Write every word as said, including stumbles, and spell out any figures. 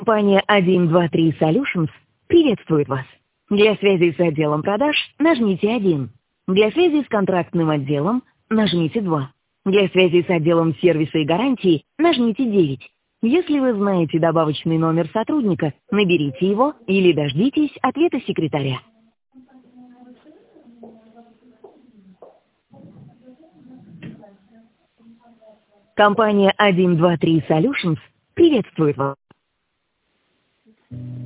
Компания один два три Solutions приветствует вас. Для связи с отделом продаж нажмите один. Для связи с контрактным отделом нажмите два. Для связи с отделом сервиса и гарантии нажмите девять. Если вы знаете добавочный номер сотрудника, наберите его или дождитесь ответа секретаря. Компания один два три Solutions приветствует вас.